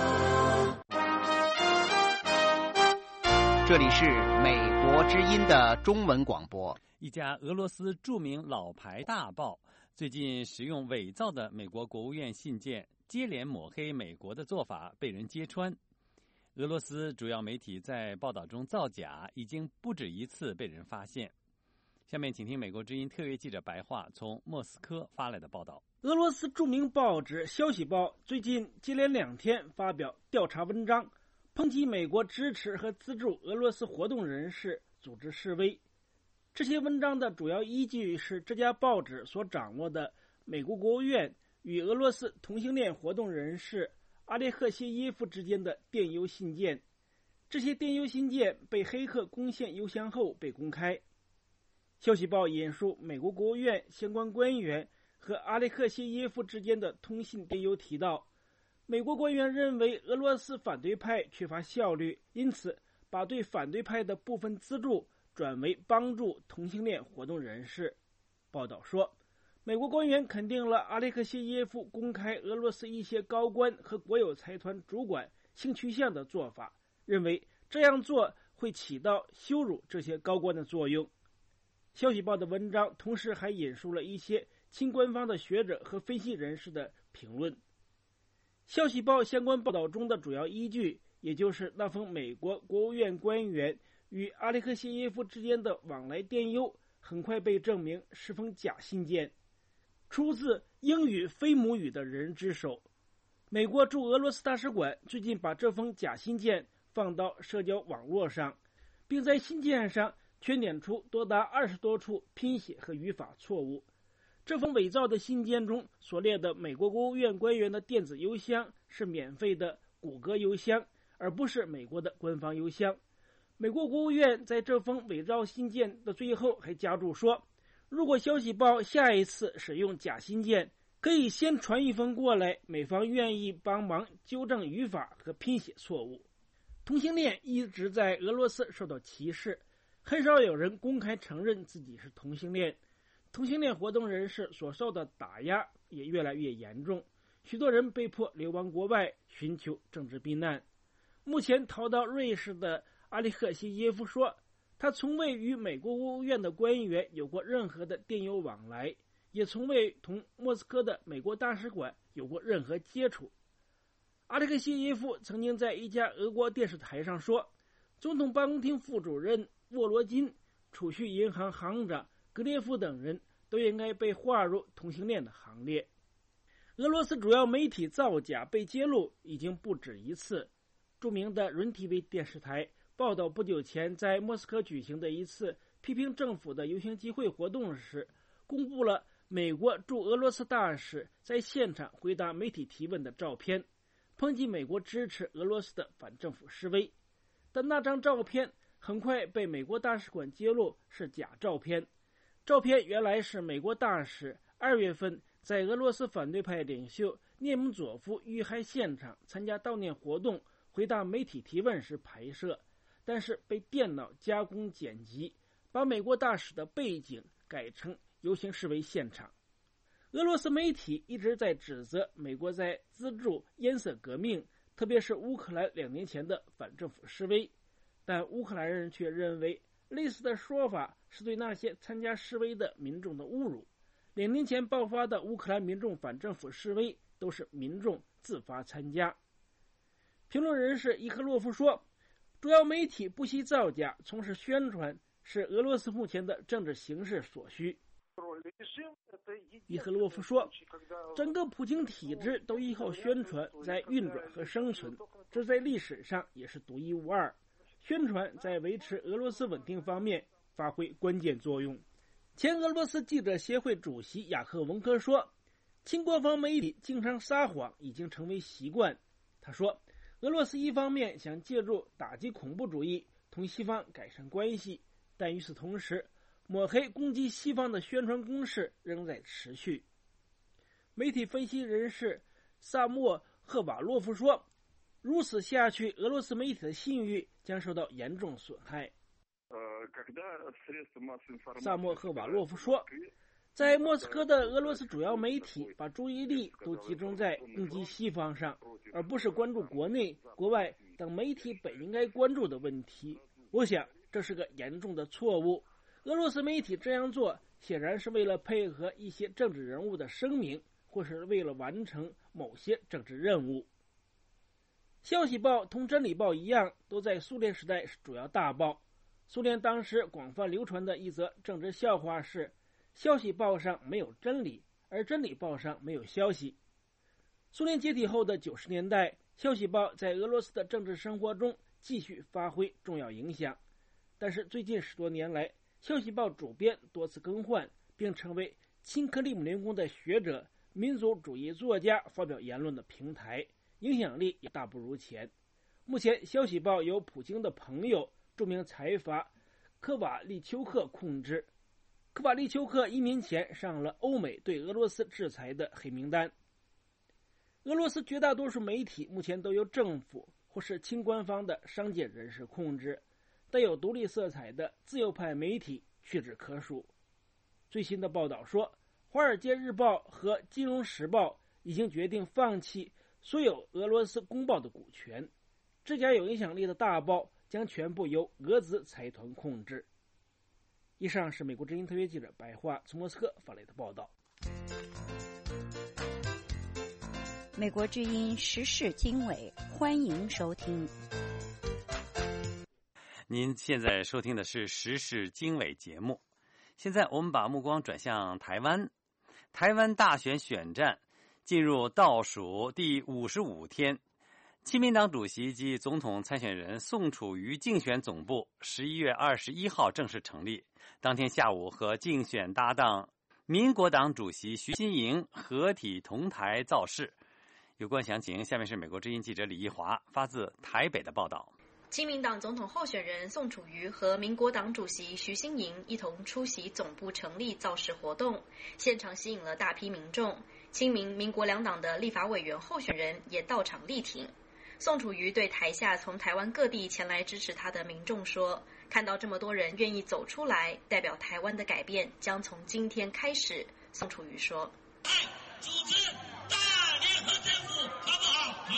这里是美国之音的中文广播。 一家俄罗斯著名老牌大报最近使用伪造的美国国务院信件接连抹黑美国的做法被人揭穿。俄罗斯主要媒体在报道中造假已经不止一次被人发现。下面请听美国之音特约记者白桦从莫斯科发来的报道。 俄罗斯著名报纸《消息报》最近接连2天发表调查文章，抨击美国支持和资助俄罗斯活动人士组织示威。这些文章的主要依据是这家报纸所掌握的美国国务院与俄罗斯同性恋活动人士阿列赫谢耶夫之间的电邮信件。这些电邮信件被黑客攻陷邮箱后被公开。消息报引述美国国务院相关官员和阿列克谢耶夫之间的通信电邮提到，美国官员认为俄罗斯反对派缺乏效率，因此把对反对派的部分资助转为帮助同性恋活动人士。报道说，美国官员肯定了阿列克谢耶夫公开俄罗斯一些高官和国有财团主管性取向的做法，认为这样做会起到羞辱这些高官的作用。消息报的文章同时还引述了一些亲官方的学者和分析人士的评论。消息报相关报道中的主要依据，也就是那封美国国务院官员与阿列克谢耶夫之间的往来电邮，很快被证明是封假信件，出自英语非母语的人之手。美国驻俄罗斯大使馆最近把这封假信件放到社交网络上，并在信件上圈点出多达20多处拼写和语法错误。这封伪造的信件中所列的美国国务院官员的电子邮箱是免费的谷歌邮箱，而不是美国的官方邮箱。美国国务院在这封伪造信件的最后还加注说，如果消息报下一次使用假信件，可以先传一封过来，美方愿意帮忙纠正语法和拼写错误。同性恋一直在俄罗斯受到歧视，很少有人公开承认自己是同性恋。同性恋活动人士所受的打压也越来越严重，许多人被迫流亡国外寻求政治避难。目前逃到瑞士的阿列克谢耶夫说，他从未与美国国务院的官员有过任何的电邮往来，也从未同莫斯科的美国大使馆有过任何接触。阿列克谢耶夫曾经在一家俄国电视台上说，总统办公厅副主任沃罗金、储蓄银行行长格列夫等人都都应该被划入同性恋的行列。俄罗斯主要媒体造假被揭露已经不止一次。著名的 REN-TV 电视台报道，不久前在莫斯科举行的一次批评政府的游行集会活动时，公布了美国驻俄罗斯大使在现场回答媒体提问的照片，抨击美国支持俄罗斯的反政府示威。但那张照片很快被美国大使馆揭露是假照片。照片原来是美国大使2月份在俄罗斯反对派领袖涅姆佐夫遇害现场参加悼念活动回答媒体提问时拍摄，但是被电脑加工剪辑，把美国大使的背景改成游行示威现场。俄罗斯媒体一直在指责美国在资助颜色革命，特别是乌克兰2年前的反政府示威，但乌克兰人却认为类似的说法是对那些参加示威的民众的侮辱。2年前爆发的乌克兰民众反政府示威都是民众自发参加。评论人士伊克洛夫说，主要媒体不惜造假从事宣传是俄罗斯目前的政治形势所需。伊克洛夫说，整个普京体制都依靠宣传在运转和生存，这在历史上也是独一无二。宣传在维持俄罗斯稳定方面发挥关键作用。前俄罗斯记者协会主席雅克文科说，亲官方媒体经常撒谎已经成为习惯。他说，俄罗斯一方面想借助打击恐怖主义同西方改善关系，但与此同时，抹黑攻击西方的宣传攻势仍在持续。媒体分析人士萨默赫瓦洛夫说，如此下去，俄罗斯媒体的信誉将受到严重损害。萨默赫瓦洛夫说，在莫斯科的俄罗斯主要媒体把注意力都集中在攻击西方上，而不是关注国内、国外等媒体本应该关注的问题。我想这是个严重的错误。俄罗斯媒体这样做显然是为了配合一些政治人物的声明，或是为了完成某些政治任务。消息报同真理报一样，都在苏联时代是主要大报。苏联当时广泛流传的一则政治笑话是，消息报上没有真理，而真理报上没有消息。苏联解体后的90年代，消息报在俄罗斯的政治生活中继续发挥重要影响。但是最近10多年来，消息报主编多次更换，并成为亲克里姆林宫的学者、民族主义作家发表言论的平台，影响力也大不如前。目前消息报由普京的朋友、著名财阀科瓦利丘克控制。科瓦利丘克移民前上了欧美对俄罗斯制裁的黑名单。俄罗斯绝大多数媒体目前都由政府或是亲官方的商界人士控制，带有独立色彩的自由派媒体屈指可数。最新的报道说，华尔街日报和金融时报已经决定放弃所有俄罗斯公报的股权，这家有影响力的大报将全部由俄资财团控制。以上是美国之音特约记者白桦从莫斯科发来的报道。 美国之音时事经纬，欢迎收听。 您现在收听的是时事经纬节目。现在我们把目光转向台湾。台湾大选选战进入倒数第55天，亲民党主席及总统参选人宋楚瑜竞选总部11月21号正式成立，当天下午和竞选搭档民国党主席徐新莹合体同台造势。有关详情，下面是美国之音记者李义华发自台北的报道。 亲民党总统候选人宋楚瑜和民国党主席徐新莹一同出席总部成立造势活动，现场吸引了大批民众。亲民、民国两党的立法委员候选人也到场力挺。宋楚瑜对台下从台湾各地前来支持他的民众说，看到这么多人愿意走出来，代表台湾的改变将从今天开始。宋楚瑜说， 组织大联合政府好不好？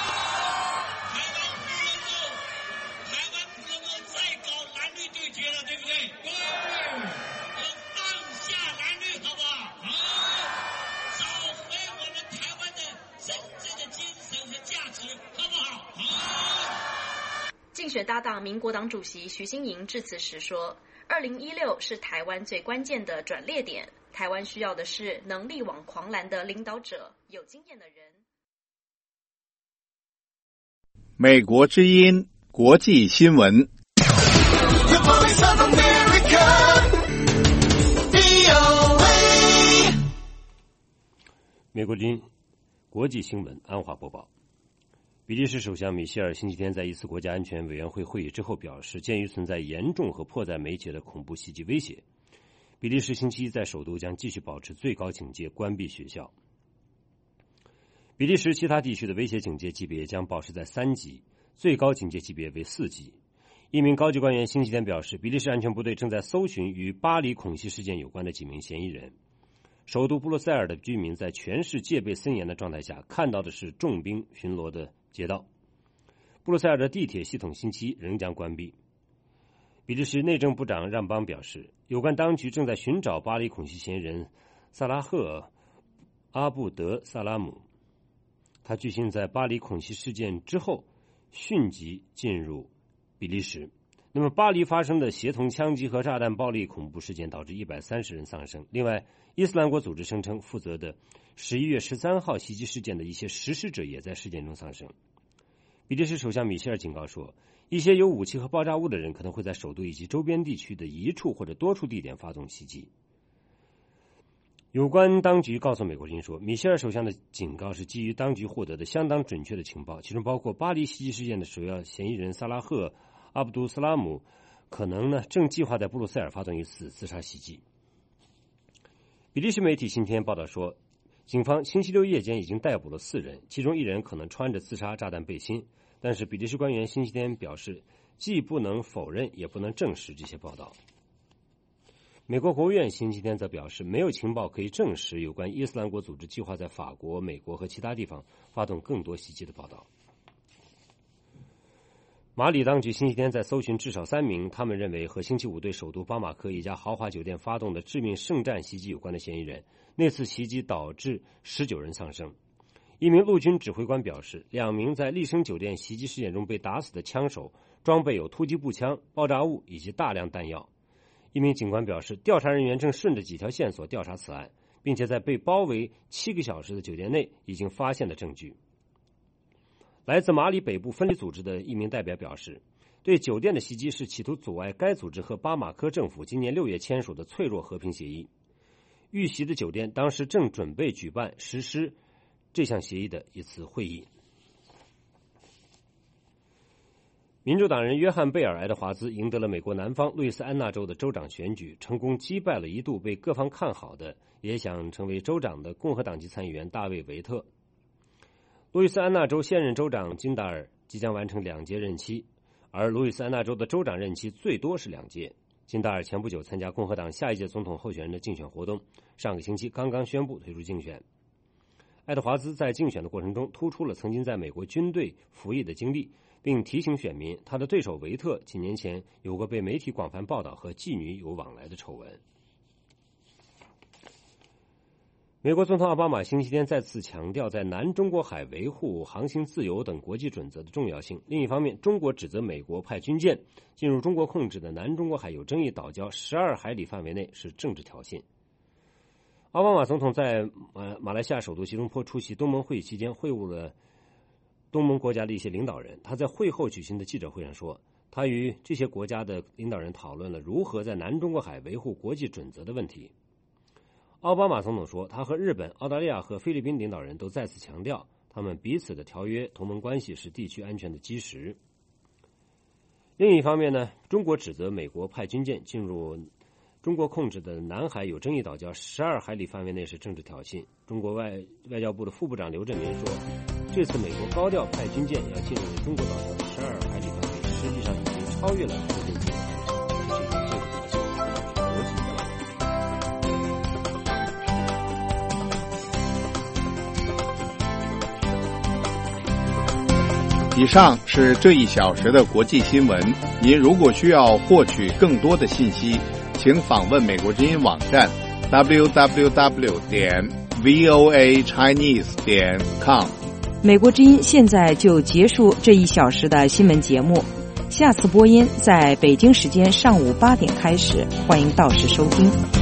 再搞蓝绿对决了，对不对？对，放下蓝绿，好不好？好，找回我们台湾的真正的精神和价值，好不好？好。 竞选搭档民国党主席徐新莹致辞时说，2016是台湾最关键的转捩点， 台湾需要的是能力挽狂澜的领导者，有经验的人。 美国之音国际新闻。 美国之音国际新闻安华播报。比利时首相米歇尔星期天在一次国家安全委员会会议之后表示，鉴于存在严重和迫在眉睫的恐怖袭击威胁，比利时星期一在首都将继续保持最高警戒，关闭学校。比利时其他地区的威胁警戒级别将保持在3级，最高警戒级别为4级。一名高级官员星期天表示，比利时安全部队正在搜寻与巴黎恐袭事件有关的几名嫌疑人。首都布鲁塞尔的居民在全市戒备森严的状态下看到的是重兵巡逻的街道。布鲁塞尔的地铁系统星期一仍将关闭。比利时内政部长让邦表示，有关当局正在寻找巴黎恐袭嫌疑人萨拉赫·阿布德萨拉姆。他据信在巴黎恐袭事件之后迅即进入比利时。那么巴黎发生的协同枪击和炸弹暴力恐怖事件导致130人丧生。另外，伊斯兰国组织声称负责的11月13号袭击事件的一些实施者也在事件中丧生。比利时首相米歇尔警告说，一些有武器和爆炸物的人可能会在首都以及周边地区的一处或者多处地点发动袭击。有关当局告诉美国之音说，米歇尔首相的警告是基于当局获得的相当准确的情报，其中包括巴黎袭击事件的首要嫌疑人萨拉赫·阿卜杜斯拉姆可能正计划在布鲁塞尔发动一次自杀袭击。比利时媒体今天报道说，警方星期六夜间已经逮捕了4人，其中1人可能穿着自杀炸弹背心，但是比利时官员星期天表示，既不能否认也不能证实这些报道。美国国务院星期天则表示，没有情报可以证实有关伊斯兰国组织计划在法国、美国和其他地方发动更多袭击的报道。马里当局星期天在搜寻至少3名他们认为和星期五对首都巴马科一家豪华酒店发动的致命圣战袭击有关的嫌疑人。那次袭击导致19人丧生。一名陆军指挥官表示，2名在丽笙酒店袭击事件中被打死的枪手装备有突击步枪、爆炸物以及大量弹药。一名警官表示，调查人员正顺着几条线索调查此案，并且在被包围7个小时的酒店内已经发现了证据。来自马里北部分离组织的一名代表表示，对酒店的袭击是企图阻碍该组织和巴马科政府今年6月签署的脆弱和平协议。遇袭的酒店当时正准备举办实施这项协议的一次会议。民主党人约翰·贝尔·爱德华兹赢得了美国南方路易斯安那州的州长选举，成功击败了一度被各方看好的也想成为州长的共和党籍参议员大卫·维特。路易斯安那州现任州长金达尔即将完成2届任期，而路易斯安那州的州长任期最多是2届。金达尔前不久参加共和党下一届总统候选人的竞选活动，上个星期刚刚宣布退出竞选。爱德华兹在竞选的过程中突出了曾经在美国军队服役的经历，并提醒选民他的对手维特几年前有过被媒体广泛报道和妓女有往来的丑闻。美国总统奥巴马星期天再次强调在南中国海维护航行自由等国际准则的重要性。另一方面，中国指责美国派军舰进入中国控制的南中国海有争议岛礁12海里范围内是政治挑衅。奥巴马总统在马来西亚首都吉隆坡出席东盟会议期间会晤了东盟国家的一些领导人。他在会后举行的记者会上说，他与这些国家的领导人讨论了如何在南中国海维护国际准则的问题。奥巴马总统说，他和日本、澳大利亚和菲律宾领导人都再次强调，他们彼此的条约同盟关系是地区安全的基石。另一方面呢，中国指责美国派军舰进入中国控制的南海有争议岛礁12海里范围内是政治挑衅。中国外交部的副部长刘振民说，这次美国高调派军舰要进入中国岛礁的12海里范围，实际上已经超越了国际法，这是一种政治挑衅，国际法。 以上是这1小时的国际新闻。您如果需要获取更多的信息，请访问美国之音网站 www.voachinese.com。 美国之音现在就结束这1小时的新闻节目，下次播音在北京时间上午8点开始，欢迎到时收听。